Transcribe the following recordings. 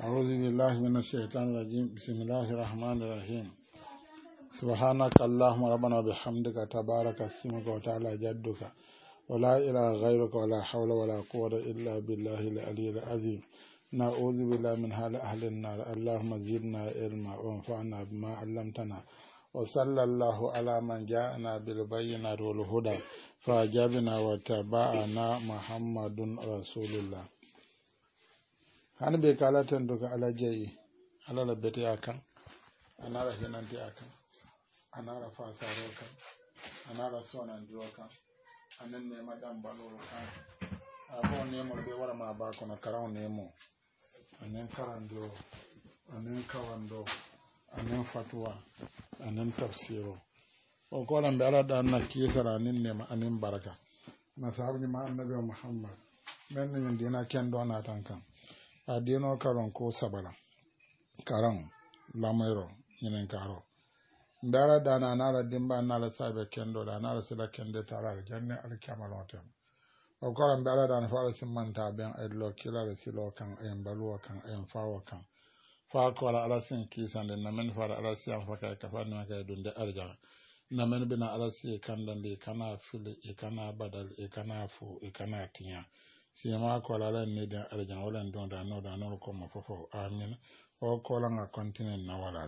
أعوذ بالله من الشيطان الرجيم بسم الله الرحمن الرحيم سبحانك اللهم ربنا وبحمدك تبارك اسمك وتعالى جدك ولا إله غيرك ولا حول ولا قوة إلا بالله العلي العظيم نعوذ بالله من حال أهل النار اللهم زدنا علما وانفعنا بما علمتنا وصلى الله على من جاءنا بالبينات والهدى فأجابنا وتبعنا محمد رسول الله hani be kala tan do ka ala jeyi ala la bete akan anara hinanti akan anara fasaro kan anara sonan dio kan anen ne madam baloro kan abo ne mo be wara ma ba kono karaw ne mo anen karando anen kawando anen fatwa anen tafsiro o ko lan be ala da na kiyara nin ne ma anen baraka na sahabi ma annabi muhammad men ne dina ken do na tan kan adino karon ko sabala karan lamero nyinen karo ndara dana nala dimba nala sabe kendo da nala sila kende tara janne al kamalotem o karan ndara dana fara simanta ben edlo kila le silo kan en baluwa kan en fawo kan fa ko ala sin kisan de namen fara ala siam fa ka fa na ka dunde arja namen bina ala si kan dande kana fili e kana badal e kana fu e kana tinya siyama kolala ni da arjan wala don da no ko mo fofo amin o kola nga continent na wala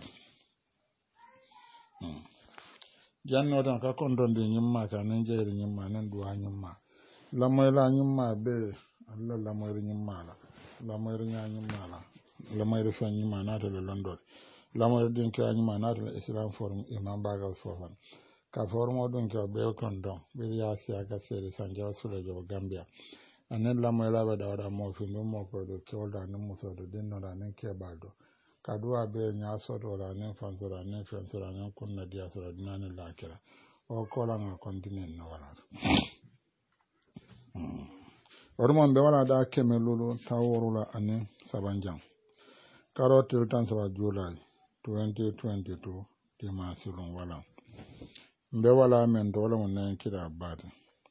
janno dan ka kon don de nyimma ka nan jeeri nyimma nan duwa nyimma la moy la nyimma be Allah la moy nyimma la moy nya nyimma la moy fa nyimma na to le londo la moy din ka nyimma na to islam forum imam baga sofan ka forum odun ka be kon don be ya siya ka sere sanja sura jo gambia anen la moy la ba da wada mo fi mo ko do kolda nan muso do dinno da nan ke baldo kadua be nya so do la nan fansora nan fansora nan kunna dia so dinan la kira o ko la nga continent na wala ormon be wala da kemelulu taworula anen sabanjang karotel tan sa july 2022 dimasulun wala be wala men do wala mon nan kira bad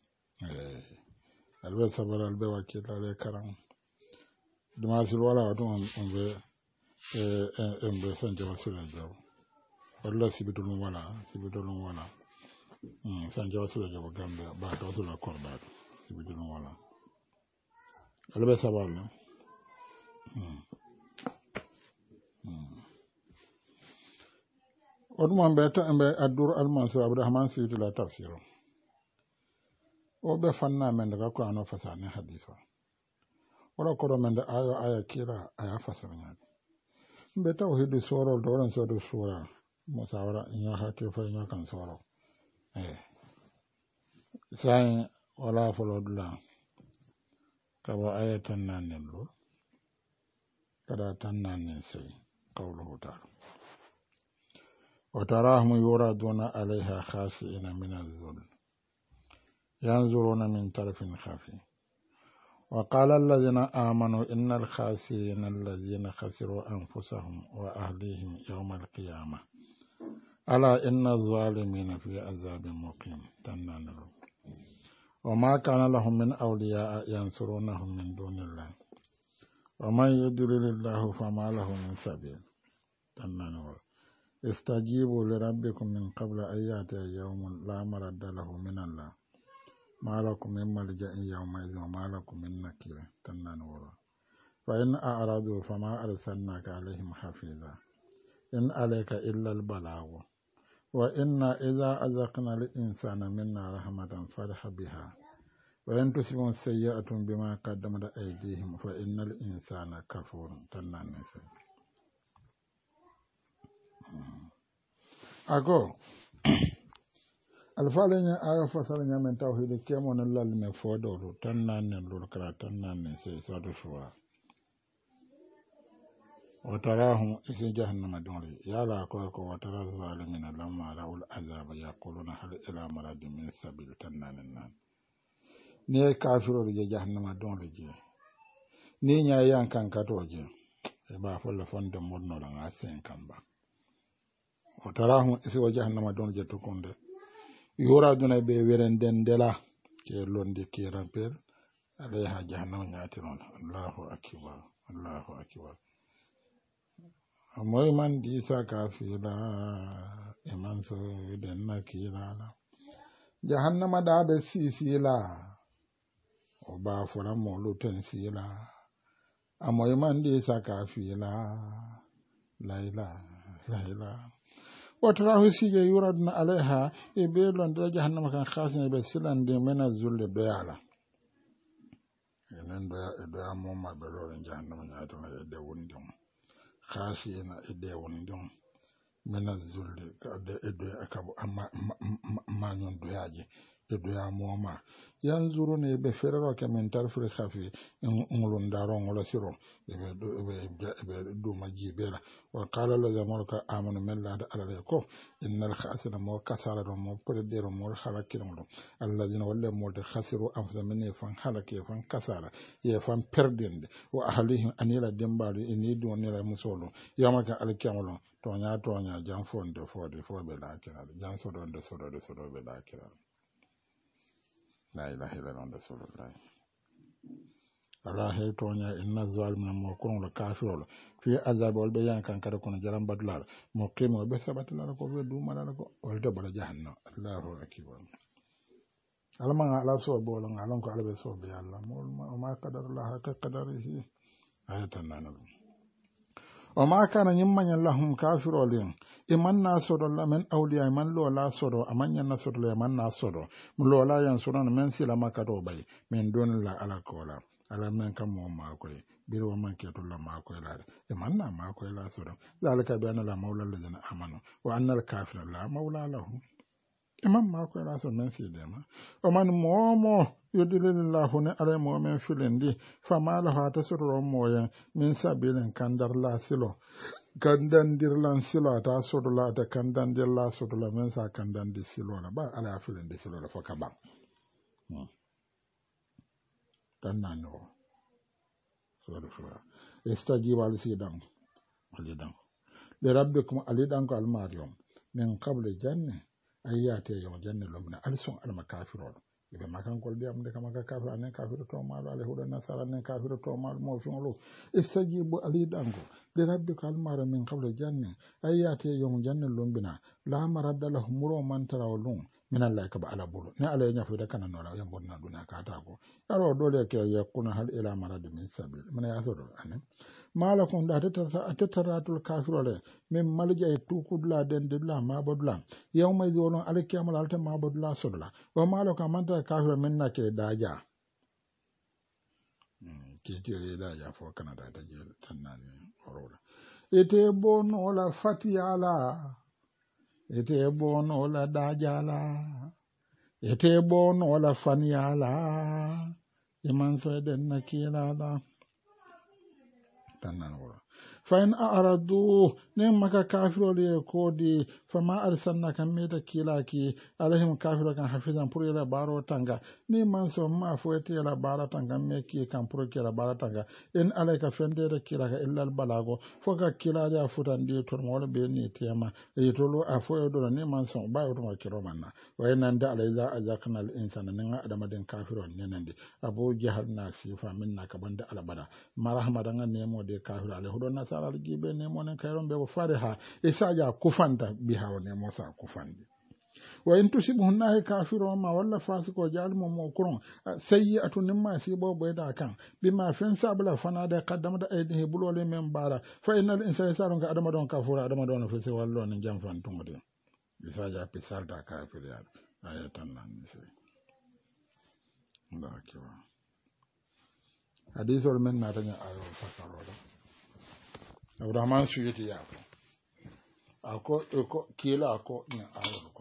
albe sabara albe wakila le karam dimasul wala wato on be embe sanje wasula jaw wala sibidulun wala sanje wasula jaw gambe ba to wasula korba sibidulun wala albe sabara odum be ta embe adur almansur abdurrahman suyuti la tafsiro o be fanna men daga ko ano fasane hadisa wala ko men da aya kira aya fasarnya be tawhidu soro do ran so do sura musawara nya hakki fa nya kan soro sai wala folodla kaba ayatan nanen lo kada tan nanen sai qawluhu ta'ala wa tarahum yuraduna alaiha khasi'ina min az-zul ينظرون من طرف خفي وقال الذين آمنوا إن الخاسرين الذين خسروا أنفسهم وأهليهم يوم القيامة ألا إن الظالمين في عذاب مقيم تنانلو وما كان لهم من أولياء ينصرونهم من دون الله ومن يضلل الله فما له من سبيل تنانلو استجيبوا لربكم من قبل أن يأتي يوم لا مرد له من الله ما لكم من ملجأ يومئذ وما لكم من نكير تنانورا فإن أعرضوا فما أرسلناك عليهم حفيظا إن عليك إلا البلاغ وإنا إذا أذقنا الإنسان منا رحمة فرح بها وإن تصبهم سيئة بما قدمت أيديهم فإن الإنسان كفور تنانسا أقول alfalenya aya fasalenya men tawhid kemo na lal me fodo tan nan lul kala tan nan se so do shuwa wa tarahum isi jahannama donri yala ko wa taraz zalimin lamma raul azab yaquluna hal ila marad min sabil tan nan ne kafiro je jahannama donri je ni nya yankan katoje e ba folla fonde modno la ngasen kamba wa tarahum isi wa jahannama donri to konde yora duna be werenden dela ke londi ke rampel alayha jahannam nyati non Allahu akbar amoy man di sa kafila iman so den na kilala jahannama da be sisila o ba fora mo lu ten sila amoy man di sa kafila laila وتراه سيجي يردن عليها يبيلون دا جهنم كان خاسن بسلان دي من الذل بيالا ينن دا موما بلورن جهنم ناتنا يدي وندم خاسينا يدي وندم من الذل يدي أكبو ما نون دوياجي يدويا موما ينظرون بفررو كمن ترفر خفي انغلون دارون ولا سيرون دوما جيبلا وقال الذي ملك آمن من الله على ليكو إن الخاسر مو كسر مو پردير مو خلقين الذين ولا مو خسروا أنفسهم من يفن خلق يفن كسر يفن پردين وأهليهم أن يلا دمبالي إن يدون يلا مسولو يوم كان الكاملون توانيا جانفون دو فودي بلا كرا جان سودون دو سودو بلا كرا la ilaha illallah rasulullah ala he tonya inna zalimina mo kono la kafirol fi azab wal bayan kan kada kono jaram badlar mo qimo be sabatla ko be du mala ko wal de bala jahannam allahu akbar alama ala so bolo ngalon ko ala be so be allah ma qadarullah ka qadarihi ayatan nan وما كان يمن لهم كافرين إمن ناصر الله من أولياء من لو لا صدو أمن ينصر الله من ناصر من لو لا ينصرون من سلما كتوبي من دون الله على كولا على من كم ما كوي بيرو من كيتو الله ما كوي لا إمن ما كوي لا صدو ذلك بأن الله مولى الذين آمنوا وأن الكافر لا مولى لهم imam ma ko la so men si dema o man momo yudilillahu ne ala mo men filendi fama la hata suru moya min sabilin kandar la silo kandandir lan silo ta suru la ta kandandir la suru la men sa kandandir silo la ba ala filendi silo la foka ba dan nano suru fura istajiba al sidan alidan li rabbikum alidan ko al marium min qabli janna ayyate yo janne lomna alson al makafirol be makan kol diam de kama kafir anen kafir to mal ale hudan nasara anen kafir to mal mo fiolo istajibu ali dango de rabbika al mara min qabla janna ayyate yo janne lombina la maradda lahum muro man tarawlun min allah ka ba ala bulu ne ala nya fi da kana no la yambo na duna ka ta ko aro dole ke yakuna hal ila marad min sabil mana ya so do anen malakun da ta taratul kafirole min malja e tukudla den dilla mabudla yawma yolon alkiyamal alta mabudla sodla wa malaka manta kafir min na ke daja ke tire daja fo kanada da je tanani orola ete bono la fatiyala ete bono la dajala ete bono la faniyala iman so den nakilala فإن أردوا نمك كافر ليكودي فما أرسلنا كميتا كيلاكي عليهم كافر كان حفظا پوري لا بارو تانغا نمان سو ما فويتي لا بارا تانغا ميكي كان پوري كي لا بارا تانغا إن عليك فندير كيلاك إلا البلاغو فوكا كيلا جا فوتان دي تورمول بيني تيما يتولو أفوي دولا نمان سو بايو تما كيرو منا وإن أنت على إذا أجاكنا الإنسان نغا أدام دين كافر ننندي أبو جهل ناكسي فمنا كبند على بدا مرحمة دنغا نيمو دي كافر عليه هدو نسال الجيبه نيمو نن كيرون بيبو فارها إساجا كفانتا بها ونيمو سا كفاندي وإن تصيبهن كافر وما ولا فاسق وجعل ممكرون سيئة نما سيبو بيدا كان بما فين سابلا فنادى قدمت أيديه بلول من بارا فإن الإنسان يسارون كأدم دون كافور أدم دون في سوى الله نجام فانتم دي إساجا بسالتا كافر يا آية النسي الله أكبر حديث من نارنا آية فسرولا Abraham suyeti yako ako kila ako na ayo ko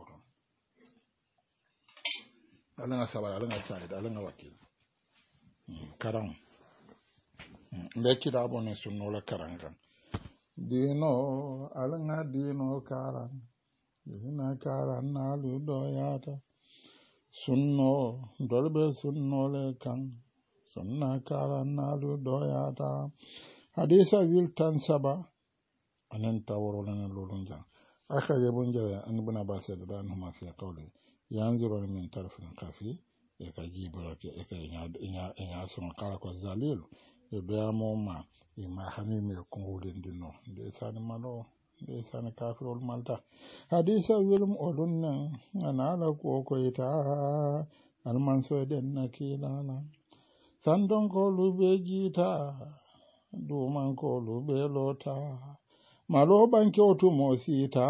alanga sabara alanga saida alanga wakil karam mbeki da bonne sunno la karanga dino alanga dino karan dina karan na lu doyata sunno dolbe sunno le kan sunna karan na lu doyata hadisa wil tan saba anan taworo lana lolunja aka je bunja an buna ba sai da dan huma fi qawli yanzuru min tarfin kafi e ka jibara ke e ka nya sun kala ko zalil e be mo ma ima hani me kongolin dinno de sani malo de sani kafirol malta hadisa welum olun nan anala ko ita almanso den nakilana sandon ko lube jita duman ko lube lota malo banke otu mosita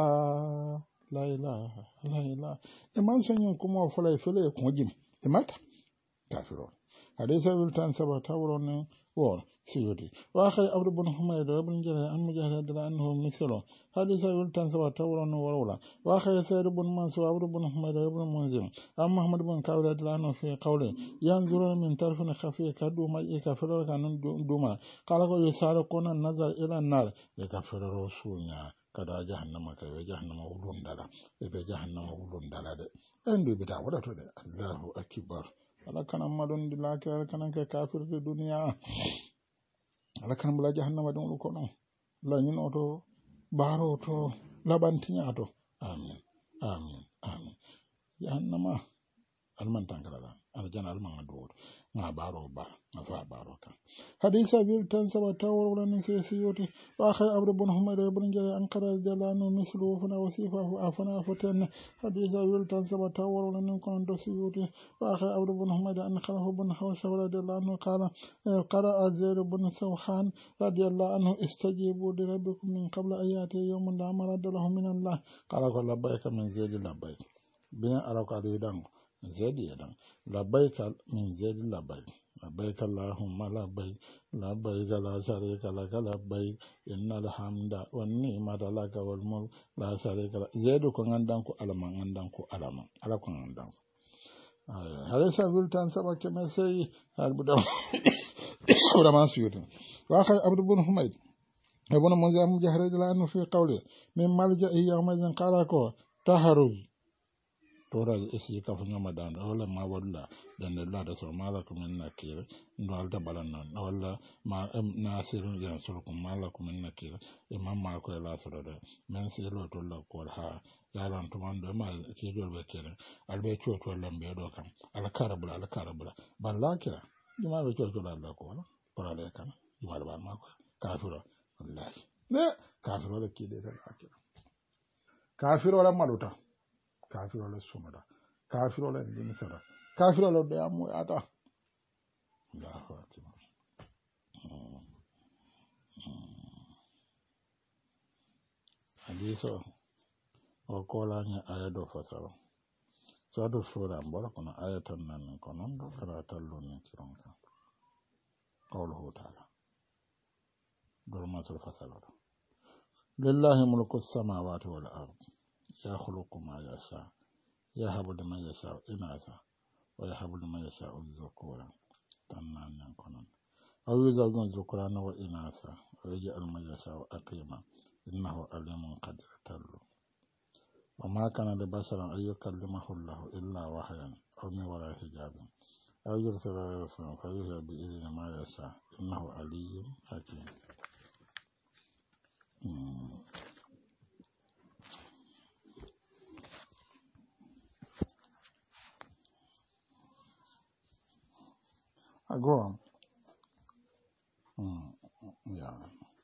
laila e man sonyin kuma fulai fele ko jim e mata kafirol hadisa wiltan sabata wuron wor siyudi wa khay abdu bin humayd ibn jara am mujahid anhu mislo hadisa wiltan sabata wuron warwala wa khay sayyid ibn mansur abdu bin humayd ibn munzim am muhammad bin kawla anhu fi qawli yanzuru min tarfin khafi kadu ma ikafiro kanun duma kala ko yusara kona nazar ila nar ikafiro sunya kada jahannama kay jahannama wulundala be jahannama wulundala de endu bita wada to de allahu akbar ala kana madon di laki ala kana ke kafir de dunia ala kana bula jahannama dum ko non la nyin oto baro to labantinya to amin jahannama alman tankala ala jana alman do ma baro ba afa baro kan hadisa bil tan sabata wala ni sesiyoti wa khay abdu bin humayr ibn jara an qara jalanu mislu fana wasifahu afana fatan hadisa bil tan sabata wala ni kon do siyoti wa khay abdu bin humayr an khalahu bin hawsa radiyallahu qala qara azir bin sawhan radiyallahu anhu istajibu li rabbikum min qabla ayati yawmin la marada lahu min allah qala labbayka min zaid labbayk bina araka dan zedi yadan labbaika min zedi labbaik allahumma labbaik la sharika laka labbaik innal hamda wan ni'mata laka wal mulk la sharika lak zedu ko ngandan ko alama ala ko ngandan halisa wiltan sabake me sey halbuda ورمان سيوت وآخر عبد بن حميد ابن منذر مجاهد لأنه في قوله من ملجأ يومئذ قال كو تهرب tora isi ka fu nyama dan wala ma walla dan la da so mala ko men nakira ndal da balan wala ma nasirun ya so ko mala ko men nakira e mamma ko la so da men si lo to la ko ha ya ran to man do ma ke do be kere albe to to lambe do kam ala karabula balla kira dima be to la ko wala para le kan dima ba ma ko kafiro wallahi ne kafiro le kide da akira kafiro la maluta kafiro le sumada kafiro le dimisara kafiro le be amu ata Allahu akbar hadiso o kola nya aya do fasaro so do sura mbora kono ayatan nan kono do karata lonni kironka qawluhu ta'ala do masul fasaro lillahi mulku samawati wal ardi يخلق ما يشاء يهب لمن يشاء إناثا ويهب لمن يشاء الذكورا تنان يكونون أو يزوج الذكران وإناثا ويجعل من يشاء أقيما إنه عليم قدير تلو وما كان لبشر أن يكلمه الله إلا وحيا أو من وراء حجاب أو يرسل رسولا فيوحي بإذن ما يشاء إنه علي حكيم go on. Yeah.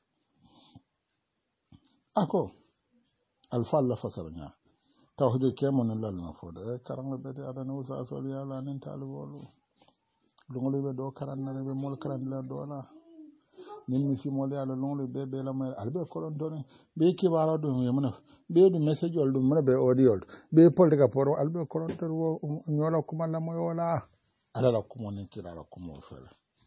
Ako alfalla fasarnya tawhid kemon lal na fodo e karanga bede adana usa so yalla nen talibolu lungole be do karanna be mol karanna do na nin mi fi mol yalla lungole be la mer albe kolon do be ki wala do mi mun be du message ol do mun be audio be politika poro albe kolon to wo nyola kuma la moyola ala la kumo ni kila la kumo fele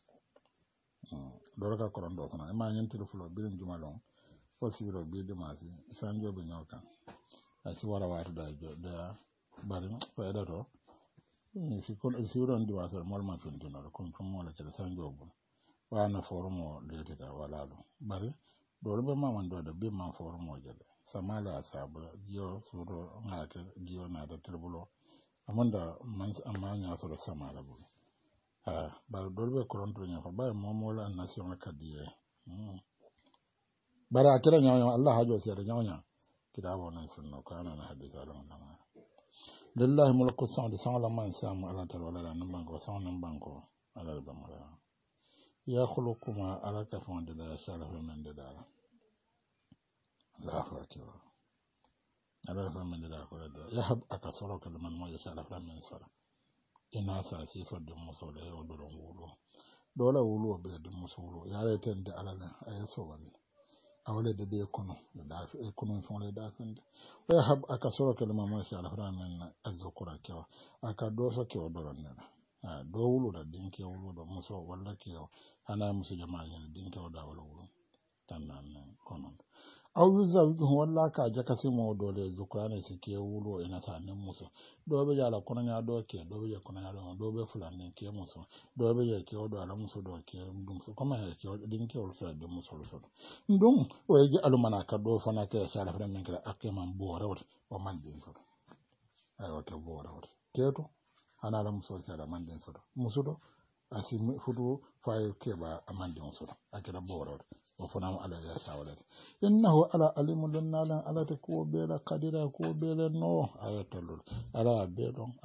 doro ka koron do kono ma nyen tilu fulo bilen jumalon fo sibiro bi de masi sanjo be nyoka asi wara watu da jo da bari fa da to ni si kon si ron di wasa mol ma fin tuno ko mo la kala sanjo bu wa na forumo de de da wala do bari doro be ma man do da be ma forumo jele samala asabra gio suro ngate gio na da tribulo amanda man amanya so sama la bu ba dolbe koronto nya fa ba momola nation akadiye bara akira nya Allah hajo sai da nya kitabu nan sunno kana na hadisi alamun nan lillahi mulku samawati samawati man samu ala tal wala nan banko sanan banko ala da mala ya khulukuma alaka fonde da sala men de dala la fakir ala fa men da ko da ya hab aka soro kalman mo ya sala men soro ina sa si so de muso le o do wulu dole wulu be de muso wulu ya le ten de alala ay so wani awale de de kono da e kono fon le da fende ya hab aka soro kalman mo ya sala men azukura kewa aka do so kewa do ran do wulu da dinke wulu da muso walla kewa ana musu jama'a ne dinke da wala wulu tan nan kono aw yuzawijuhu walla ka jaka simo dole zukurane sike wulo ina tanin muso dobe yala kono nya do ke dobe ya kono nya do dobe fulani ke muso dobe ya ke odo ala muso do ke dum so kama ya ke din ke wol fa de muso so ndum o yeji alumana ka do fana ke sala fa men kala akema bo rawt o man din so ay o ke bo rawt keto ana ala muso sala man din so muso do asi fudu fa ke ba amande muso akira bo rawt o fana ala ya sawala innahu ala alimu lannalan ala ta ko bela kadira ko bela no ayatul ala bedon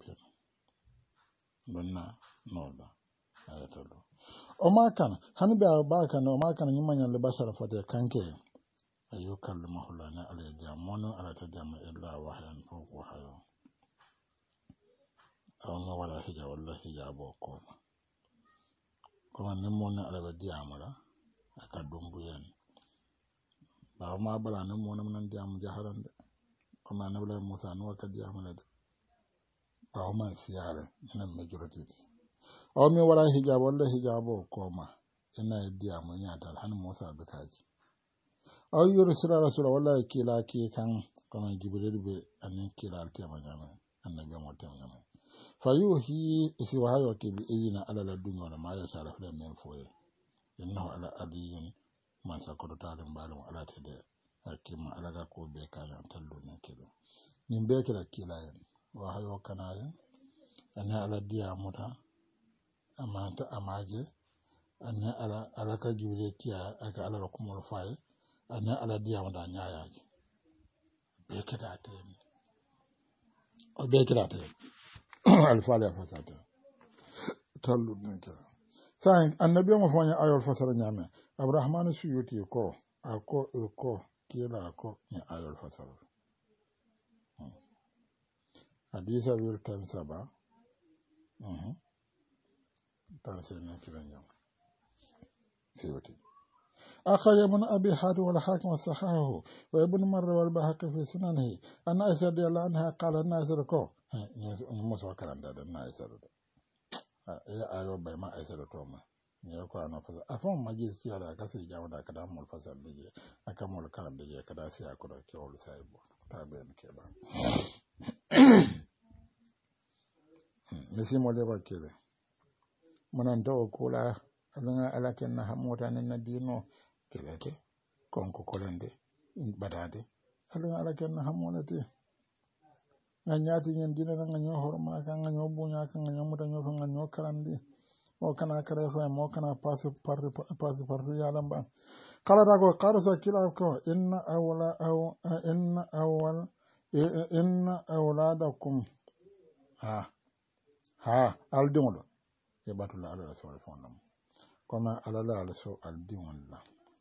donna no da ayatul o ma kana hani ba kana o ma kana nyimanya le basara fate kanke ayyukal mahulana ala jamono ala ta jama illa wahyan ko hayo awon wala hija wallahi jabo ko kuma nimona ala diamala aka dumbuyen ba ma bala nan mo nan diam jaharan de kuma na bala musa no ka diam la de ba ma siyare nan majority o mi wala hijab wala hijabo koma ina diam nya tal han musa be kaji aw yursila rasul wala kila ki kan kuma jibril be anin kila ta manyama annabi mo ta manyama fayuhi isi wa hayo ke bi izina ala la dunya wala ma ya sharaf da men foye innahu ala adiyun man sakoto talim balum ala tede hakima ala ga ko be kala tallu ne kilo nin be kila kila yen wa hayo kanaye ana ala diya muta amanta amaje ana ala ka jibril tiya aka ala ko mo faye ana ala diya muta nyaayaje be kida te o be kida te alfala fasata tallu ne kila sai annabi mo fanya ayol fasara nyame abrahman suyuti ko ko kila ko ni ayol fasara hadisa wil tan saba tan sen kila nyam suyuti أخرج ابن أبي حاتم والحاكم والصحاحه وابن مرة والبهقي في سننه أن عائشة رضي الله عنها قال الناس ركوع موسى كلام ده الناس ركوع ya ayo bai ma aisa da toma ne ko ana fasa afon majisi ala ka sai jawo da kada mul fasa bije aka mul karam bije kada sai akura ke wol sai bo ta ben ke ba mesi mo le ba kele manan do kula alanga alaken na hamota nan na dino kelete konko kolende badade alanga alaken na hamona te nganyati nyen dina nga nyo horma ka nga nyo bunya ka nga nyo muta nyo nga nyo karandi o kana kare fa mo kana pasu par ya lamba kala da ko kala so kila ko inna awladakum ha aldumulo e batula ala rasul fondam koma ala la so aldumulo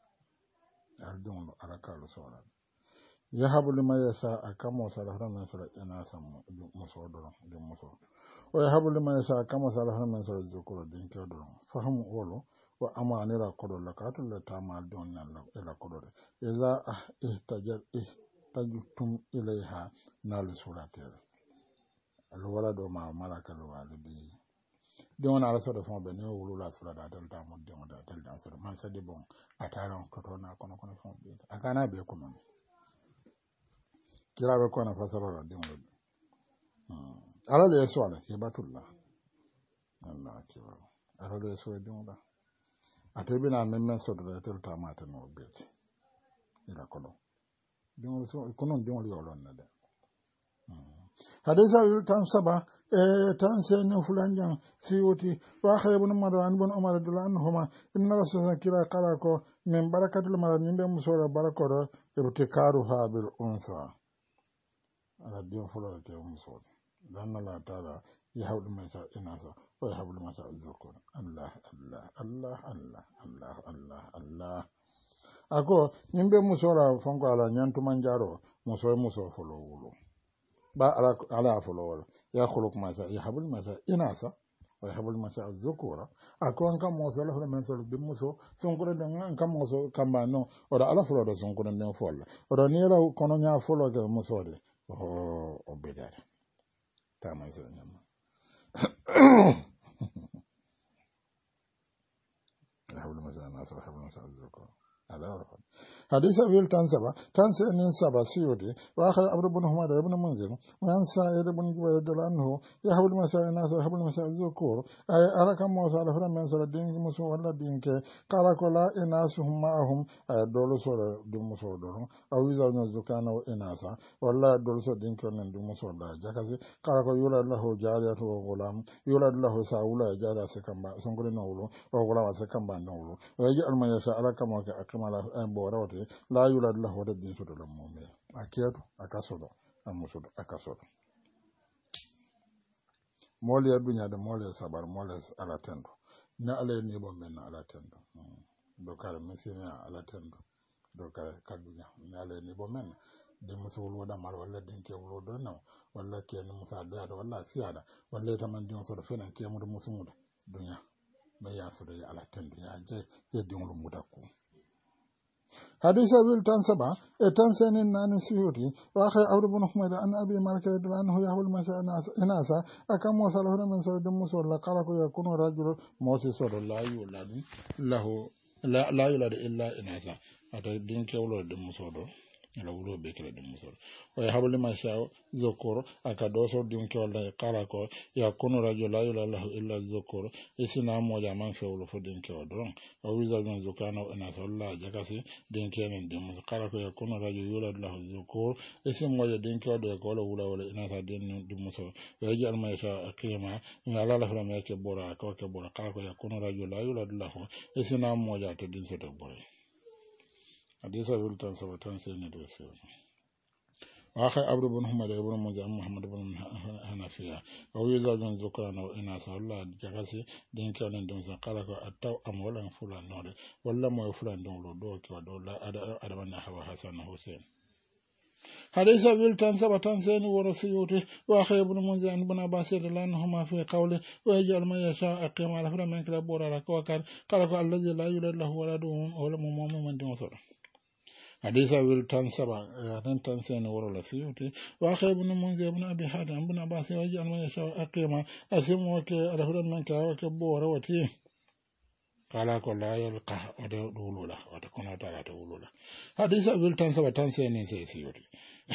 ala kala so ala yahabu liman yasha akamo salahran man sura ina samu muso do de muso o yahabu liman yasha akamo salahran man sura zukuro din ke do fahamu wolo wa amani la kodo la katul la tamal don nan la kodo iza ihtajtum ilaiha nal suratil al waladu ma malaka al walidi don ala so do fon be ne wulu la sura da dal tamu de mo da dal dan sura man sa de bon ataran koto na kono fon be akana be ko non kila be ko na fasara la dingo ala le so ala ke batulla Allah kiwa ala le so dingo ate bina men so do tel tamata no bet ila kono dingo so kono dingo yo lon na de hadisa tan saba tan sen fulanjan siwoti wa khaybun marwan bun umar radhiyallahu anhuma inna rasulullah kila kala ko min barakatul maran nimbe musora barakoro ibtikaru ha bil unsa ala dio fulo ke musora لأن الله تعالى يهب لمن يشاء إناثا ويهب لمن يشاء الذكور الله الله الله الله الله الله الله ako nimbe musola fonko ala nyantu manjaro muso folo wulo ba ala folo wala ya khuluq masa ya habul masa inasa wa habul masa zukura ako an kam muso la men so bi muso sonkure de an kam muso kamba no oda ala folo do sonkure de folla oda ni la kono nya folo de muso de o bedare tama so nyama ya habul masa nasa habul masa zukura حديث أبي التنسبة تنسى سبا سيودي وآخر عبد بن حميد بن منذر وعن سعيد بن جبير رضي الله عنه يحب المساء الناس ويحب المساء الذكور أي أراك موسى لفرا من سورة دين مسو ولا دين كي قال كلا إناس هم معهم أي دولو سورة دين مسو دولو أو إذا نزكان وإناسا ولا دولو سورة دين كي ونن دين مسو لا جاكسي قال كو يولد له جارية وغلام يولد له ساولا جارية سكمبا سنقل نولو وغلام سكمبا نولو ويجعل من يشاء أراك موسى أكمل borawte la yulad lahu wa din sodo lam mu'min akiyatu akasodo amusodo akasodo mole dunya da mole sabar mole ala tendo na ala ni bo men ala tendo do kala mesina ala tendo do kala kadunya na ala ni bo men de musul wada mar wala din ke wulo do no wala ke ni musa do ada wala siada wala taman din sodo fena ke mu musumuda dunya be ya sodo ya ala tendo ya je ye dingulu mutakku حديث أبي التنسبة تنسين النان سيوتي وأخي عبد بن حميد أن أبي مالك رضي الله عنه يهب المساء إناسا أكم وصل هنا من سورة مسور لقالك يكون رجل موسى صلى الله يولد له لا يولد إلا إناسا أتدين كولد مسور ala wulo be kala dum musol o habli ma sha zokoro aka doso dim ko la kala ko ya kunu rajula ila lahu illa zokoro isina mo ja man fe wulo fo dim ko don o wiza gon zokano ina salla jakasi dim kenen dim kala ko ya kunu rajula lahu zokoro isin mo ja dim ko do ko wula wala ina sa dim musol o ji al ma sha akima ina ala la fama ke bora ko ke bora kala ko ya kunu rajula ila lahu isina mo ja to dim so to bora حديث أبي التنسبة تنسين دوسيو وآخر عبد بن حميد بن منذر محمد بن حنفية ويزا بن ذكران وإناث الله جغسي دين كان دون قالك أتو أم ولا فلان نور ولا ما فلان دون دوك ودولا أدبنا هوا حسن حسين حديث أبي التنسبة تنسين ورسيوته وآخر ابن منذر بن عباس رضي الله عنهما في قوله ويجعل ما يشاء أقيم على فلان من كلا بورا لكوكر قالك الذي لا يولد له ولد ولا مؤمن من دون صلاة حديث أبي التنسبة تنسين ورسيوته وآخر ابن منذر بن أبي حاتم بن عباس ويجعل ما يشاء أقيم أسموك على فلان من كلا بورا وتيه قال لا يلقى ودولولا وتكون تعالى تولولا حديث أبي التنسبة تنسين سيسيوتي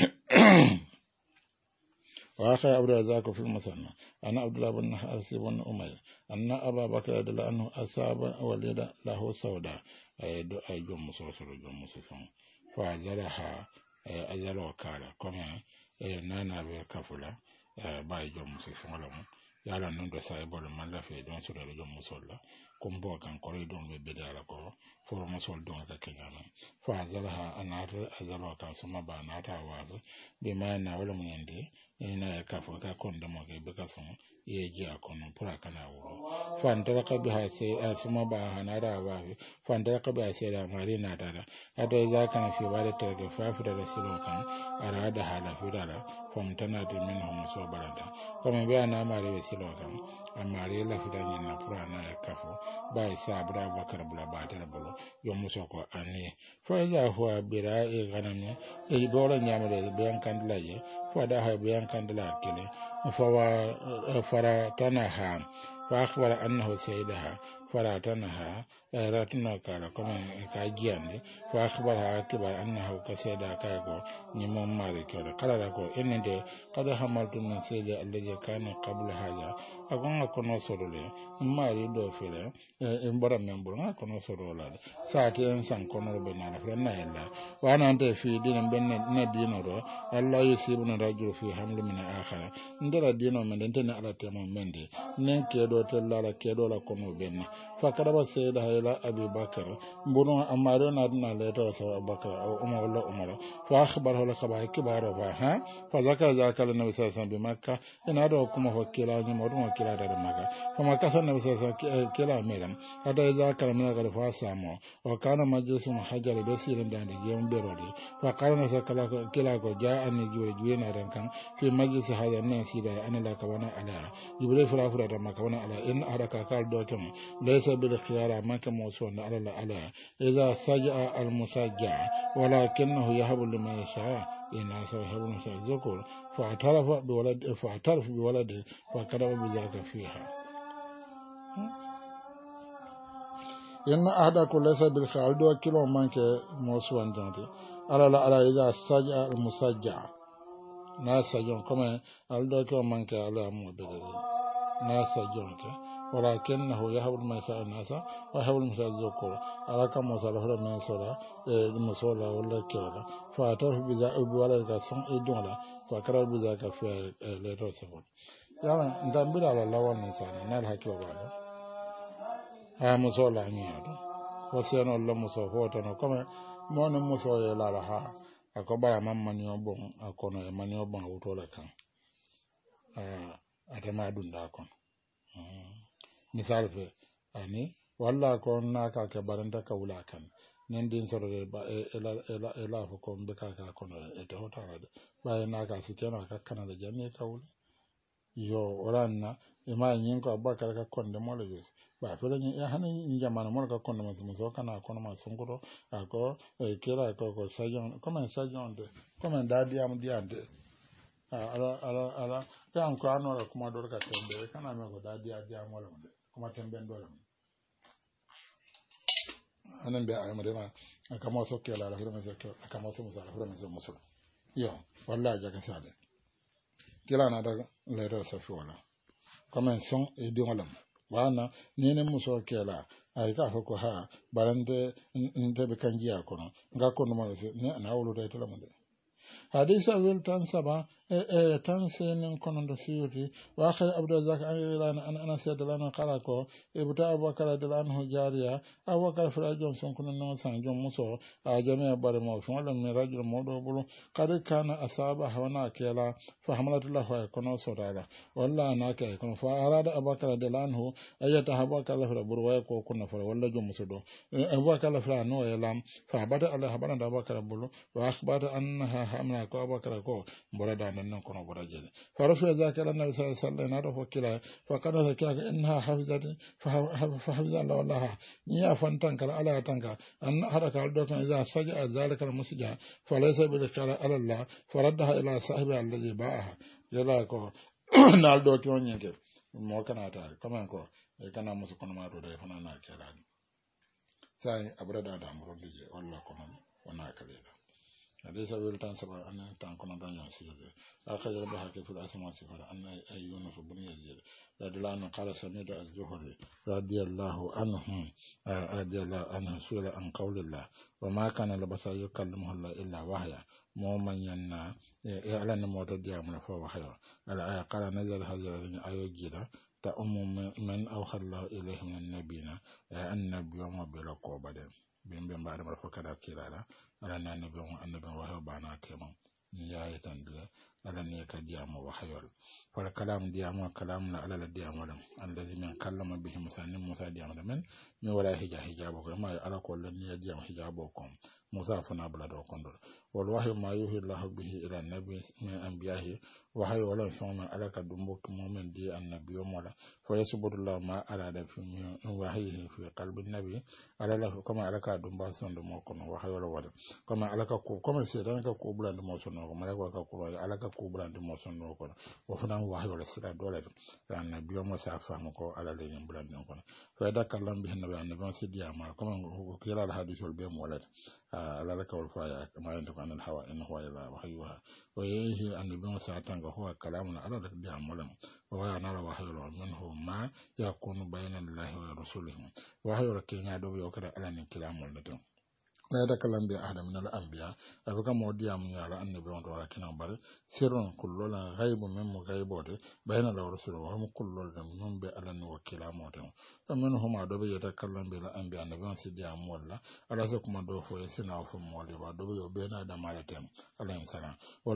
وآخر عبد الرزاق في المثنى أنا عبد الله بن حارث بن أمية أن أبا بكر رضي الله عنه أصاب ولد له سوداء أي جم مسوسر جم مسوسون فأزلها أزل وكالة كما نانا بكفلا باي جم مسوسون لهم yala non do sai bol man la fe don so do jom musol la kumbo kan ko don be bedala ko for musol don ka kenyana fa azalaha anata azala ka suma ba nata wa be mana wala mun ende ina ka fo ka kon da mo ke be ka so ye ji akon pura kana wo fa ndara ka bi ha se suma ba hanara wa fa ndara ka ba se da mari na dara ado za kan fi ba da ta ga fa fu da silo kan ara da hala fi dara fa mutana de min ho muso barada kuma be ana mari be silo kan amari la fi da ni na pura na ka fo ba isa abra bakar bula ba ta bolo yo muso ko ani fa ya huwa bira e ganame e bora nyamare be an kandla ye fa da ha be an kandla kele fa wa fara tanaha fa akhbara annahu sayyidaha fara tanaha ratuna kala kuma ka giyande fa akhbara kibar annahu kasida kai ko ni mom mari kala kala ko enende kada hamaltu min sayyida alladhi kana qabla hada agonga kono sorole mari do fere e mbara membro na kono sorola saati en san kono be na la na yalla wana ante fi dinan ben na dino do allah yusibuna rajul fi hamli min akhara ndara dino men den ala temo mende nen kedo tellala kedo la kono benna fa kadaba sayda ila abi bakr bunu amaro na dina leto sa abubakar au umar wala umar fa akhbarahu la kaba kibaro fa ha fa zaka la nabi sallallahu alaihi wasallam bi makka ina do kuma hokila ni modu hokila da makka fa makka san nabi sallallahu alaihi wasallam kila meran hada zaka la mina ga fa samo wa kana majlisun hajar da sirin da gem berodi fa kana sakala kila ko ja an juwe na ran kan fi majlis hada nan sida ana la kawana ala jibril fura da makka wana ala in araka kal do tum laysa bil khiyara makka mawsu na ala ala idza sajaa al musajja walakinahu yahabu liman yasha ina sa yahabu sa zukur fa atarafa bi walad fa kadaba bi zaka fiha inna ahadakum laysa bil khiyara do kilo manke mawsu andante ala idza sajaa al musajja na sajon comme aldo ko manke ala mo be na sajon ke walakinahu yahabul maysa nasa wa yahabul maysa zukur ala kam musala hore men sora e musala wala kera fa tar bi za bi wala ka son e donla fa kara bi za ka fa le to sabon yana ndambira la lawan ni sana na hakki wa ha musala ni ado wasiyano Allah muso hoto no comme mon muso ye la ha akobara mamman yo bon akono e man yo bon wutola kan atama dunda kon misal fe ani walla ko naka ke baranda ka wula kan nen din soro ba ela fo ko be ka kono e to hotara de ba naka sikena ka kana de janne ka wula yo oranna e ma nyin ko abakar ka konde mo le ba fere ni hanin jamana mo ka konde mo so kana kono ma sunguro ako kera ko sajon comme sajon de comme dadi am diande ala tan ko anora kuma do ka tembe kana me ko dadi am wala de kuma tembe do la anan be ay madema aka mo so kela la fere me so aka mo so musala fere me so musul yo wallahi jaga sale kila na da le do sa wala comme son e dingolam wana nene muso kela ay ka ko ha barande ndebe kanjiya kono ngakko no mo na wulu day to lamande hadisa wil tan saba tan senen kono do siyuti wa khay abdurrazak an ana sadalana qala ko ibta abubakar dalanhu jariya abubakar fra johnson kono no san jom muso a jami'a bare mo fon wala mi rajul modo bulu kad kana asaba hawana kela fa hamalatullah wa kono sodala walla na kay kono fa arada abubakar dalanhu ayata abubakar fra burwa ko kono fa walla jom muso do abubakar fra no yalam fa bada allah habana abubakar bulu wa akhbara annaha hamna ko abubakar ko borada nan kono boraje farafu zaka annabi sallallahu alaihi wasallam na do kila fa kana zakaka innaha hafizat fa hafiza Allah wallaha ni ya fantan kala ala tanka an haraka do kan iza saja zalika almusja fa laysa bil kala ala Allah faraddaha ila sahibi alladhi ba'aha yala ko nal do to nyeke mo kana ta kaman ko e kana musu kono ma do de fana na kala sai abrada da mo lije wallahi kono wana kala ليس بالتان سبع أن تانكون دنيا سيد أخذ ربها كيف الأسماء سفر أن أيون في بني الجيل رضي قال سميد الزهري رضي الله عنه سئل عن قول الله وما كان لبس يكلمه الله إلا وحيا مؤمن ينا يعلن موت الديام فهو وحيا الآية قال نزل هذا الآية جيدا تأم من أوحى الله إليه من النبيين النبي يوم بلا قوبة bimbe mbaade mara fokada kilala ala na annabi wahyo bana kema yayi tan dile ala ne ka diamo wahyol fala kalam diamo kalam la ala diamo lam allazi min kallama bihi musa diamo men mi wala hijabo ko ma ala ko len ni diamo hijabo ko musa fana bla do kondol wal wahyu ma yuhi allah bihi ila nabi min anbiyahi wahyu wala fama ala ka dumbo mu'min di annabi wala fa yasbudullah ma arada fi wahyihi fi qalbi nabi ala la kama ala ka dumba sondo mo kono wahyu wala kama ala ka ko kama se dan ka ko bulande mo sono ko mala ka ko ala ka ko bulande mo sono ko o fana wahyu wala sira dole annabi mo sa famu ko ala le nyam bulande ko fa da kallam bi annabi annabi sidiya ma kama ko kila al hadithul be mo wala ala la ka wal fa kama yanda ko an hawa in huwa ila wahyuha wa yahi annabi mo sa tanga huwa kalamuna ala la diamo lam wa ya nara wahyu minhu ma yakunu bayna allahi wa rasulihi wahyu ke nya do yo kada ala ni kilamul nato لا يتكلم بأحد من الأنبياء أبقى مودي أمني على النبي ولكن بل سر كل غيب من غيبوته بين الرسل وهم كل من بألن وكلا موتهم فمنهم أدوبي يتكلم بالأنبياء النبي سيدي أمولا على سكما دوفو يسنا وفمولي وأدوبي يبين دمالتهم عليه السلام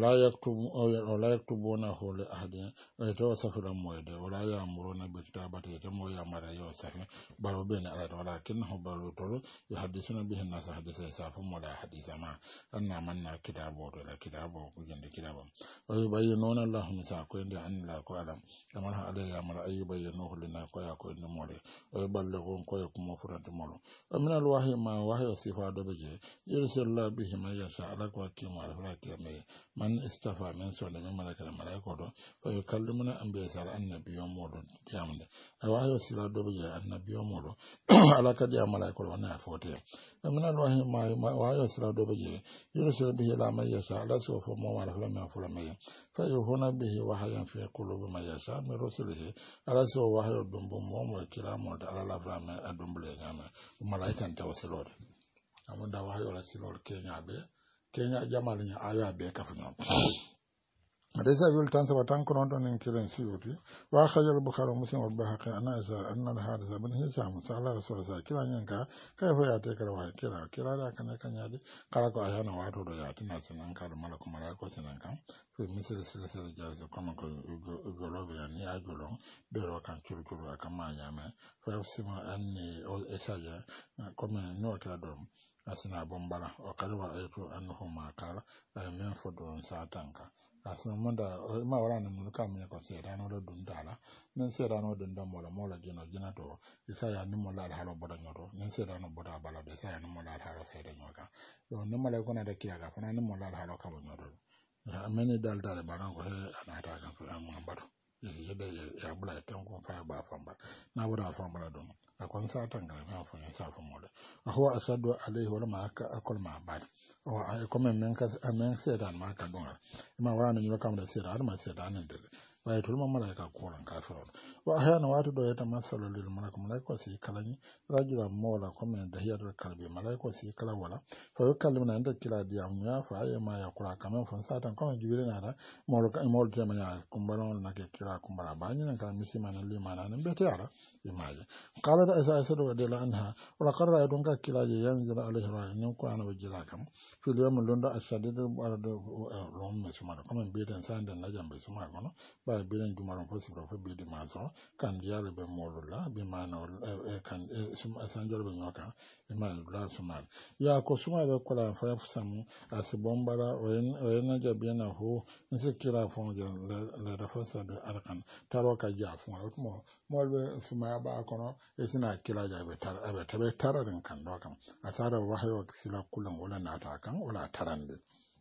ولا يكتبونه لأحد ويتوصف الأمويد ولا يأمرون بكتابة يتمو يأمر يوسف بل بين ألد ولكنه بل يحدثون به الناس حديث يسافهم ولا حديث ما أن منا كتابه ولا كتابه وجند كتابه ويبينون الله مساكو عند أن لا قلم كما عليه أمر أي يبينوه لنا كويا كوين مولي ويبلغون كويا كم فرنت مولو ومن الوحي ما وحي صفات بجي يرسل الله به ما يشاء لك وكيم على كلمه من استفى من سنة من ملك الملائكة فيكلمنا أنبياء سال النبي مولو كامل وحي صفات بجي النبي مولو على كده ملائكة وانا فوتي من الوحي ما وحي صفات بجي يرسل به لا ما يشاء لا سوف ما ولا فلما فلما فيهون به وحيا في قلوب ما يشاء من رسله على سوى وحي الدنبوم وكلام على لا فلما الدنبلي نعم وملائكة توصلوا أمون دا وحي ولا سلول كينيا جمالين آيا بي كفنون ليس يقول تنسى تنكر أن كلام سيوتي وأخرج البخاري ومسلم والبيهقي أن الحارث بن هشام سأل رسول الله كلا ينكا كيف يأتيك الوحي كلا لا كان يدي قال كو أحيانا واتو دو يأتينا سنان قال ملك ملائكة سنان كان في مثل سلسلة جالسة كما كو يقولوا بياني أجلون بيرو كان كيلو كما يامي فيفسم أني إساجة كما نوكلا دوم أسنا بمبالا وقال وأيتو أنه ما قال من فدون ساتانكا asina manda ma wala na mulka me ko se dano do dundala nen se dano dunda mola jina to isa ya ni mola halo boda nyoto nen se dano boda bala de sa ya ni mola halo se de nyoka yo ni mola ko na de kiya ga fana ni mola halo ka bo nyoto amene dal bana ko he anata kan ko am ambatu yede ya bula tan ko fa ba famba na boda famba don akon sa tanga na fa sa fa mola ahwa asadu alayhi wala ma akol ma bad o ay ko men se dan ma ka don ma wana ni kam da se dan ma se dan de waye tulma malaika koran kafirun wa hayana watu do yata masalu lil malaika si kalani rajula mola kuma da hiyar kalbi malaika si kala wala fa yukallimuna inda kila diya ya fa ay ma yakura kaman fa satan kuma jibire na da mol jama ya kumbaron na ke kira kumbara bani nan kan misima nan limana nan bete ara imaje qala da isa do de la anha wala qarra yadun ka kila je yanzil alaihi wa nan ko ana wajila kam fil yawm lunda ashadid barado rom mesuma kuma beten sandan na jambe suma kono ba bilen dumaron fo sibra fo bidi maso kan diale be modulla be mano kan suma sanjol be nyoka e man la suma ya ko suma be ko la fa samu asibombara o na jabina ho nse kira fo je le rafasa de arkan taro ka ja fo mo molbe suma ba kono e sina kila ja be tar abe tabe tararin kan do kam asara wahyo sila kullum wala na ta kan wala tarande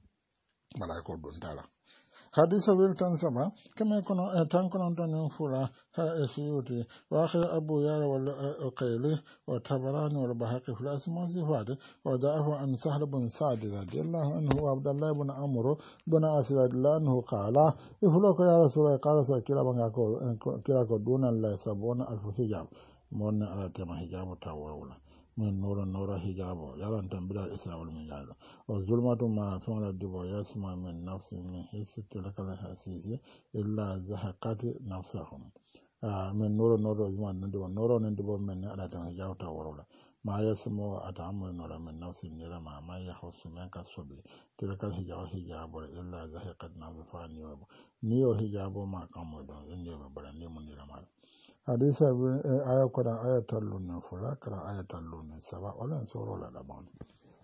malaiko don dala hadisa wil tan sama kama kono tan kono don fula ha esiyuti wa akhi abu yara wal qayli wa tabarani wal bahaqi fil asma sifat wa da'ahu an sahl bin sa'd radiyallahu anhu wa abdullah ibn amr bin asir radiyallahu anhu qala iflaka ya rasul qala sa kila banga kila ko dunan la sabona alf hijab mon ala tema hijabu tawawula من نور حجابه يلان تنبلا الإسلام والمجال والظلمة ما فعل الدبو يسمى من نفس من حيث تلك الحسيسي إلا زهقت نفسهم من نور زمان ندبو نور ندبو من على تنجاو تاورولا ما يسمى أتعمل نور من نفس نيرا ما يخص منك الصبي تلك الحجاب إلا زهقت نفسهم نيو حجابه ما كامودون إنجي ببرا نيمو نيرا مال hadisa aya kodan aya tallun fula kala aya tallun saba wala soro la da bon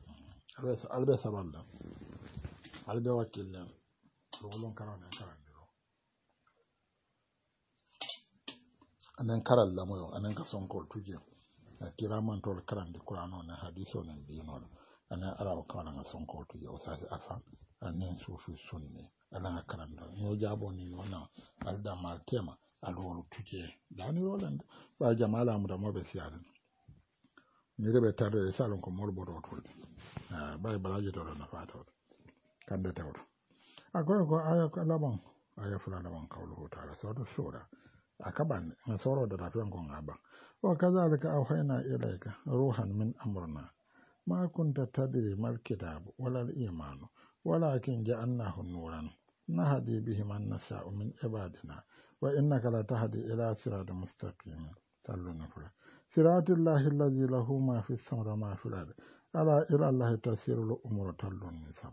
albe saballa albe wakilla rolon karane karandiro anen karal la moyo anen ka sonkol tuje kira man tol karande qur'ano na hadiso nan dino anen araw kana nga sonkol tuje o sa afa anen sufi sunni anen karando yo jabo ni wona alda mal tema alwolu tuje dani rolande ba jamala mu da mo be siaden ni rebe tarde e salon ko morbo do tolde bay balaje to na fato kande tawto akoy ko aya ko labon aya fula labon kawlu ta'ala sawto sura akaban na soro da tafiyan kon aba wa kazalika awhayna ilayka ruhan min amrina ما كنت تدري ما الكتاب ولا الإيمان ولكن جعلناه نورا نهدي به من نشاء من عبادنا وإنك لتهدي إلى صراط مستقيم صراط الله الذي له ما في السماء وما في الأرض ألا إلى الله تسير الأمور تلو النسام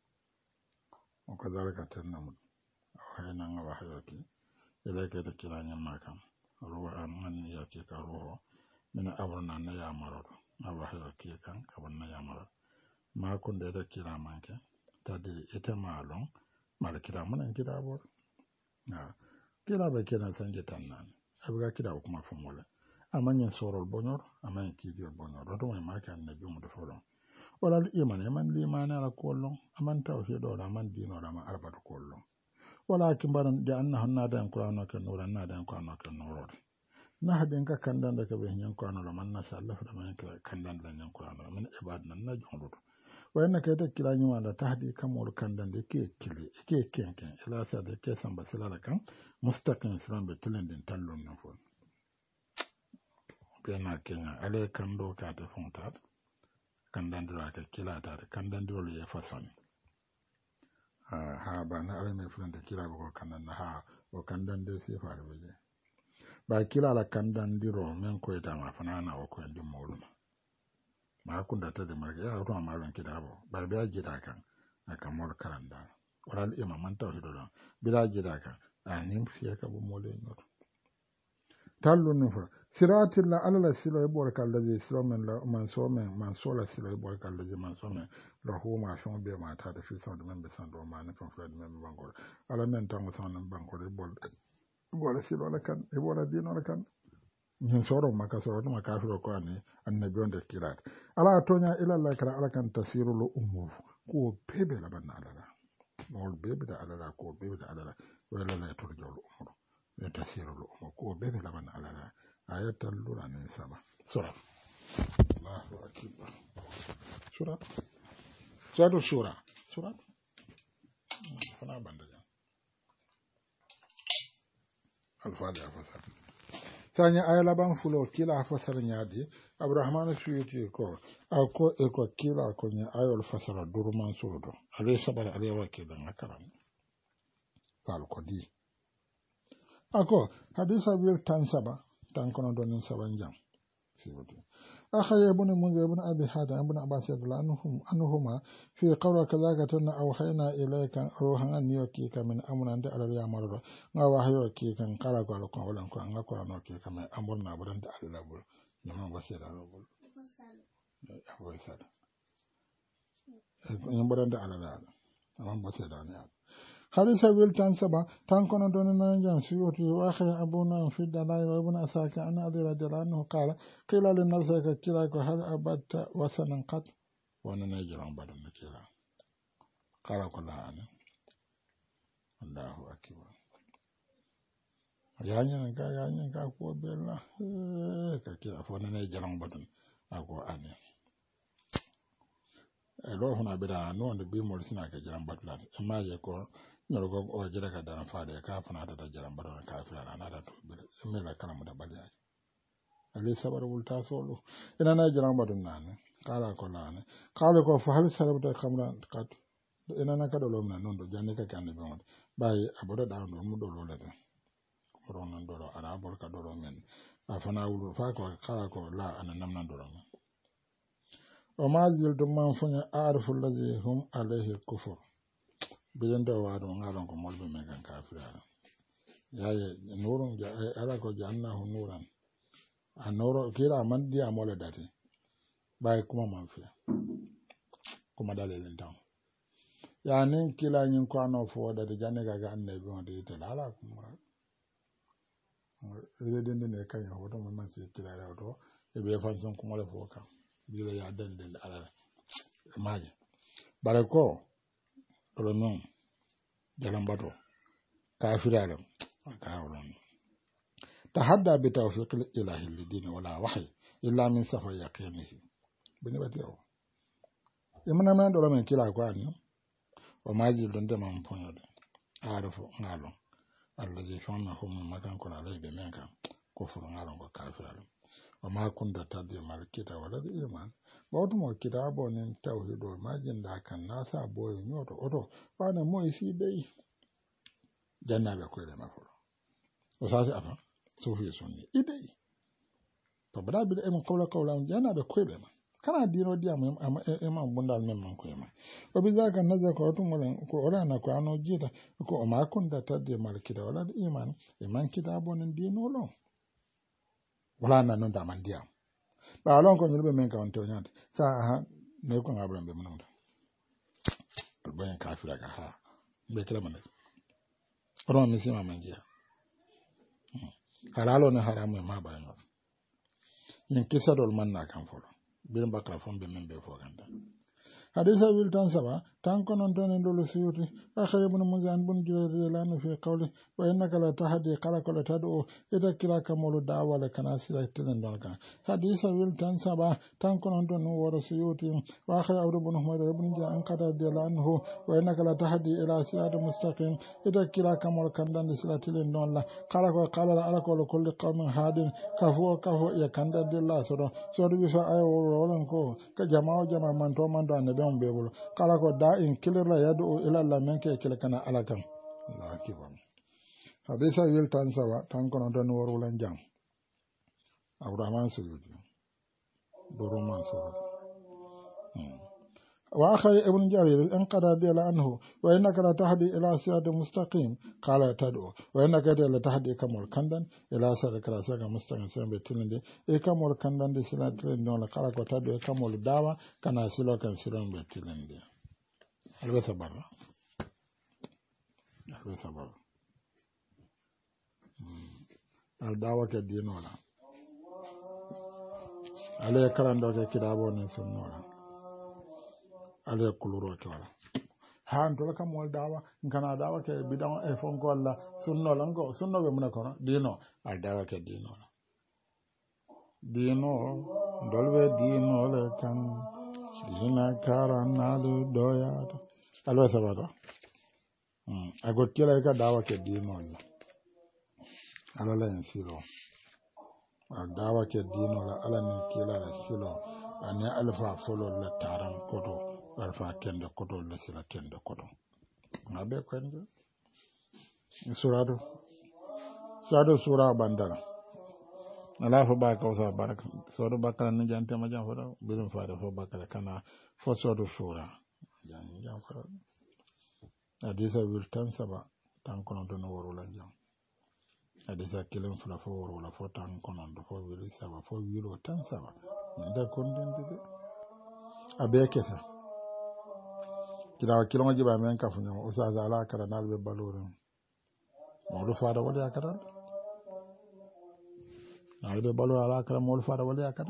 وكذلك تنمو وحينا وحيوك إليك تكلاني ماكام روح من يكيك روح من أمرنا نيا مرض وحيوك كان كبرنا يا مرض ما كنت تكلا مانك تدري إتمالون ما لكلا من انكلا بور كلا بكلا سنجتنا أبغى كلا وكما فمولا amanyen sorol bonyor amanyen kidio bonyor roto mai maka annabi mu da folon wala iman man liman ala kollon aman tawhid wala man dino wala man arbatu kollon wala kimbaran de annahu nada en qur'ano ke nura nada en qur'ano ke nurot na hadin ka kandan da ka be nyen qur'ano la man nasha Allah da man ka kandan da nyen qur'ano min ibadna na jonlut wayanna kay ta kila nyuma da tahdi kamol kandan de ke kile ke kenken ila sa de ke samba silala kan mustaqim islam be tulendin tallon na fon pena kenya ale kando ka te fonta kandandira ka kila ta kandandiro le façon ha ba na ale me fulande kila ko kandan ha o kandande si faare beje ba kila la kandandiro men ko eta ma fanana o ko ndi moluma ma kunda ta de marga ya to ma ran kidabo ba ba jida kan aka mol karanda wala imam man tawhido don bila jida kan anim fiya ka bo mole ngot tallu nufa siratilla alala silo e bor kallaji silo men la man sola silo e bor kallaji man somen lahu ma shon be ma ta da fi son men be son do ma ne fon fred men bangol ala men tango son bangol e bol silo la kan e bor dino la kan min soro maka soro to maka firo ko ani annabi on de kirat ala tonya ila la kala ala kan tasirul umur ko bebe la banna ala mol bebe da ala ko bebe da ala wala la turjul umur tasirul umur ko bebe la banna ala ayatul lurani sama sura Allahu akbar sura fana bandaja al-fatiha fasal tanya ayala ban fulo kila fasal nyaadi abrahman suyuti ko ako eko kila ko nya ayol fasal durman sudo ale sabara ale wakila ngakaram fal ko di ako hadisa bil tansaba tankono donin sabanjam sibuti akhaya ibn munzir ibn abi hada ibn abbas radhiyallahu anhuma fi qawla kadhaka tunna awhayna ilayka ruhan aniyaki kamin amranda ala yamaro ngawa hayo ki kan kala ko ko wala ko ngako no ki kam amurna buranda ala bul nyama wasira bul wasira buranda ala amma wasira ne hadisa wil tan saba tan kono don nan jan suyuti wa akhi abuna fi dalai wa ibn asaka ana adira dalanu qala qila lin nasaka kila ko hal abatta wasanan qat wa nan jiran badan kila qala ko la ana Allahu akbar yanyan ka ko bella ka kila fo nan jiran badan ako ani lo hona bida no on bi mo sina ka jiran badan amma je ko nyorogo o jira ka dan faade ka fana da jaran baro ka fira na da to me la kana mu da bali ali sabar wulta solo ina na jaran baro nan kala ko nan kala ko fa hal sarabta kamra kat ina na ka do lo nan do janne ka kan be mon bayi abodo da do mu do lo le ko ron nan do lo ara bor ka do lo men afana wulu fa ko kala ko la ana nam nan do lo o ma jil do man funya arfu allazi hum alayhi kufur bidanda wado ngalon ko molbe men kan kafira yaye nurun ja ala ko jannahu nuran anoro kila man dia mole dati bay kuma man fi kuma dalelen tan ya nin kila nyin ko ano fo dati janne ga annabi on de ala kuma ile dende ne kan yo to man se kila ya to e be fanson kuma le fo kan bila ya dende ala maji bare ko to non jalambato kafiraram akawron tahadda bi tawfiq ilahi lidin wala wahyi illa min safa yaqinihi bini batio imana man do men kila ko ani o maji don de man ponode arfo ngalo allazi fama hum makan ko la lebe men kan ko furu ngalo ko kafiraram wa ma kunta tadri mal kita wala iman bawtu mo kitabo nin tawhido majin da kan nasa boyo nyoto oto bana mo isi dai janna be ko le mafuro o sasi afa sufi sunni idai to bada bi e mo kawla janna be ko le ma kana dino diam ma bundal men man ko ma o bi zaka naza ko to mo ko ora na ko ano jita ko ma kunta tadri mal kita wala iman kitabo nin dino lo wala na non da man diam ba lon ko nyebe men ka on to nyande sa ha ne ko ngabran be mun albayan kafira ka ha be kala man ron mi sima man jiya halalo ne haramu ma ba no yin kisa dol man na kan folo birin bakra fon be men be fo ganda hadisa wil tan saba tan konon ton en dolo siyuti akhay ibn muzan bun jurayr lanu fi qawli wa innaka la tahdi qala qala tad'u ida kila kamulu da'wa la kana sira tilan don kan hadisa wil tan saba tan konon ton woro siyuti wa akhay ibn humayr ibn ja'an qada de lanu wa innaka la tahdi ila siratal mustaqim ida kila kamulu kandan sira tilan don la qala ala ko kulli qawmin hadin kafu ya kanda de la so bi fa ayo wolan ko ka jama'a man to man do an be bolo kala ko da in kilirla yadu ila Allah men ke kila kana alakan Allah akibar hadisa yel tan sawa tan kono don worulan jam Abraham suyudi Roman suyudi wa akhay ibn jarir an qada dila anhu wa innaka la tahdi ila siratal mustaqim qala tad'u wa innaka la tahdi kamul kandan ila siratal mustaqim sambe tilinde e kamul kandan de siratal non la qala ko tad'u e kamul dawa kana silo kan silon be tilinde alwa sabara al dawa ke dinola ale karando ke kidabo ne sunnola ale kuluro ke wala han to kam wal dawa ngana dawa ke bidan e fon ko alla sunno lango sunno be mun ko dino al dawa ke dino dolbe dino le kan sina karana lu doya alwa sabado agot kila ka dawa ke dino la alala en silo al dawa ke dino la ala ni kila la silo ane alfa folo la taran koto alfa kende koto la sila kende koto ngabe kwende sura bandara ala fo ba ka usa baraka sura bakara ni jante ma jam fara birum faade fo bakara kana fo sura jam fara hadisa wiltan saba tan kono don woro la jam hadisa kilim fula fo woro la fo tan kono do fo wili saba fo wilo tan saba nda konden de abe kesa kila kiloma jiba men ka funyo usa ala kara nalbe balorin mo faada wala yakata albe balo ala kara mo faada wala yakata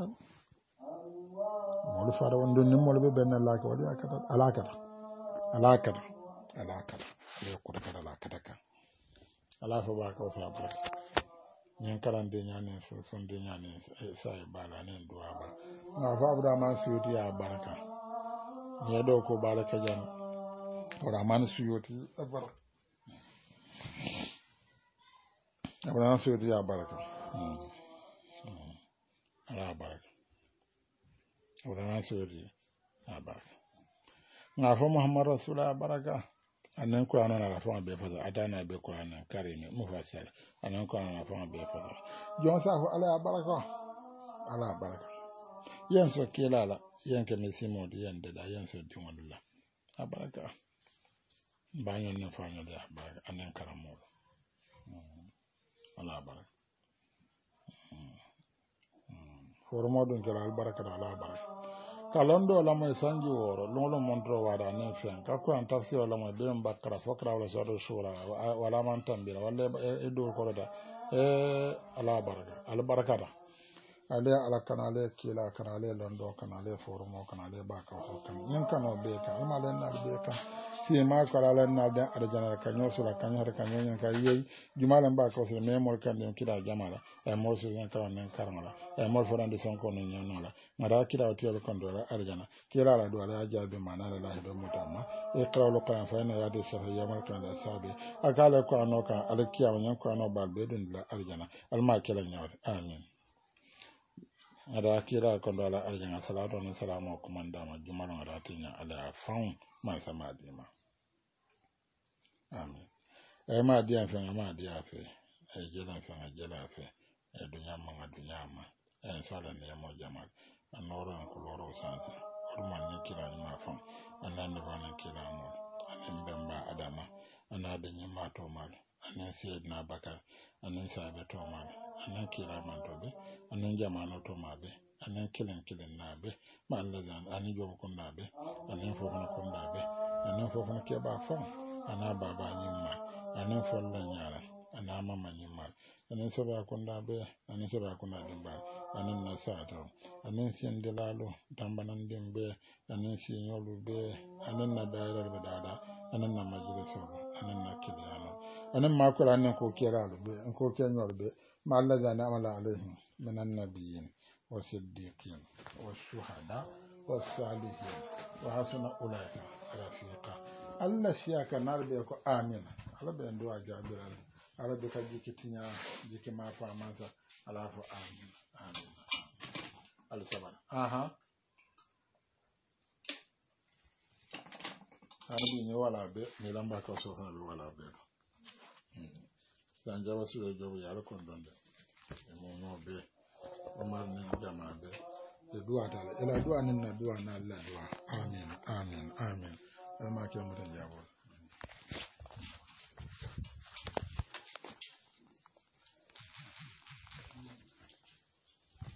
mo faada won don nimmo be ben la ka wala yakata ala kata le ko kata ala kata ka ala fa ba ka fa ba nyen karande nyane so sonde nyane sai bala nen duwa ba na fa abda man suyuti ya baraka ne do ko baraka jam ora man suyuti baraka abda man suyuti ya baraka ala baraka abda man suyuti ya baraka na fa muhammad rasulullah baraka anan ko anan ala fa be fa atana be ko anan karime mufassal anan ko anan fa be fa jon sa ko ala baraka yen so kilala yen ke misimo di yen de da yen so di wala baraka banyo ne fa no da baraka anan karamo ala baraka formo don kala al baraka ala baraka kalondo la mo sanji woro lolo montro wada ne fen ka ko antasi wala mo be mbakara fokra wala so do shura wala man tambira wala e do ko da ala baraka al barakata ale ala kanale kila kanale londo kanale formo kanale baka ko kan yin kano be ka ma len na be ka si ma ko ala na da arjana kanyo sura kanyo har kanyo yin ka yi jumalan ba ko se memor kan den kila jamala e mo so yin kan men karmala e mo forande son ko no nyonola mara kila o tiyo kon do arjana kila la do ala jabe manala la do mutama e qrawlo kan fa na yade sara yamal kan da sabe akala ko anoka ala kiyaw nyan ko anoba be dun la arjana alma kila nyaw amin ada kira ko ala arjana salatu wa salamu kuma ndama jumaro ada tinya ala faun ma sama dima amin e ma dia fe ma dia fe e jela fe e dunya ma dunya ma e sala ne mo jama anoro ko loro sansa man ne kira ma faun anan ne bana kira mo anan bamba adama anade nyima to mal anan sayyidina bakar anan sahabe to mal anan kira man to be anan jama'ano to mabe anan kilen nabe ma Allah zan anan jobo kun nabe anan fofana kun nabe anan fofana ke ba fon ana baba nyimma anan folla nyara ana mama nyimma anan soba kun nabe anan soba kun nabe ba anan nasato anan sindelalo tambanan dimbe anan sinyolu be anan na daira be dada anan na majliso anan na kidano anan makula anan ko kira be ko kenyol be ma Allah zan amala alaihim من النبيين والصديقين والشهداء والصالحين وحسن أولئك رفيقا الله سياك نربيك آمين الله بندوا جابر الله بك جيكتنا جيك ما فهمت الله آمين آمين الله سبحان أنا ولا بي ميلان باكو سوفنا بي ولا بي سانجا وسوي جو يالا كوندون mo be Omar ni jama be e duwa dala ila duwa nin na duwa na Allah duwa amin amin amin alma ke mutan jabo